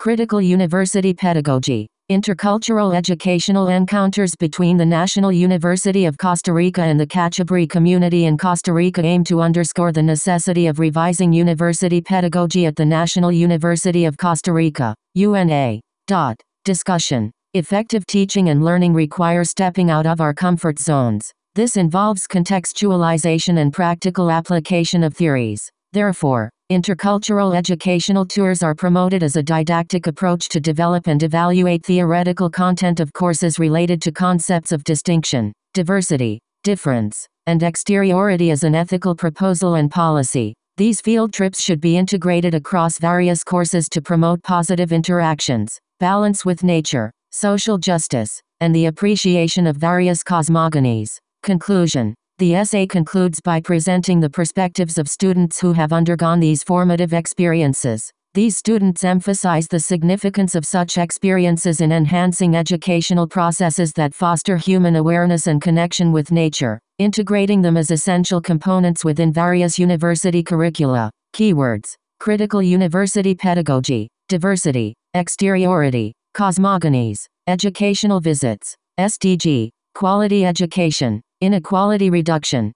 Critical university pedagogy. Intercultural educational encounters between the National University of Costa Rica and the Cachibri community in Costa Rica aim to underscore the necessity of revising university pedagogy at the National University of Costa Rica, UNA. Discussion. Effective teaching and learning require stepping out of our comfort zones. This involves contextualization and practical application of theories. Therefore, intercultural educational tours are promoted as a didactic approach to develop and evaluate theoretical content of courses related to concepts of distinction, diversity, difference, and exteriority as an ethical proposal and policy. These field trips should be integrated across various courses to promote positive interactions, balance with nature, social justice, and the appreciation of various cosmogonies. Conclusion. The essay concludes by presenting the perspectives of students who have undergone these formative experiences. These students emphasize the significance of such experiences in enhancing educational processes that foster human awareness and connection with nature, integrating them as essential components within various university curricula. Keywords: critical university pedagogy, diversity, exteriority, cosmogonies, educational visits, SDG, quality education, inequality reduction,